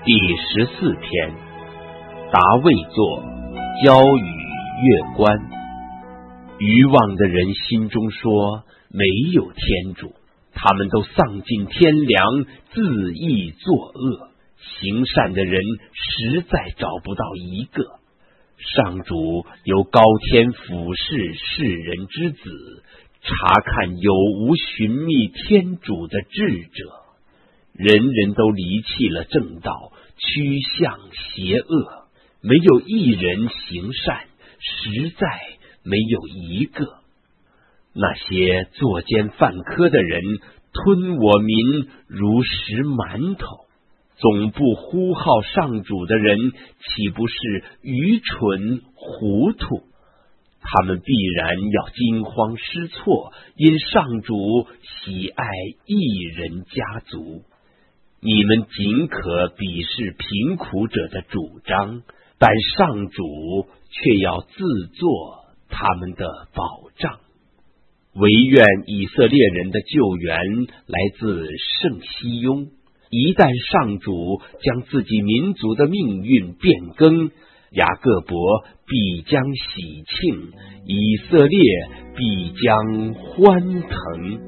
第14篇，达卫作交与月关。愚妄的人心中说没有天主，他们都丧尽天良，自缢作恶。行善的人实在找不到一个。上主由高天俯视世人之子，查看有无寻觅天主的智者。人人都离弃了正道，趋向邪恶，没有一人行善，实在没有一个。那些作奸犯科的人，吞我民如食馒头。总不呼号上主的人，岂不是愚蠢糊涂？他们必然要惊慌失措，因上主喜爱一人家族。你们仅可鄙视贫苦者的主张，但上主却要自作他们的保障。唯愿以色列人的救援来自圣西雍。一旦上主将自己民族的命运变更，雅各伯必将喜庆，以色列必将欢腾。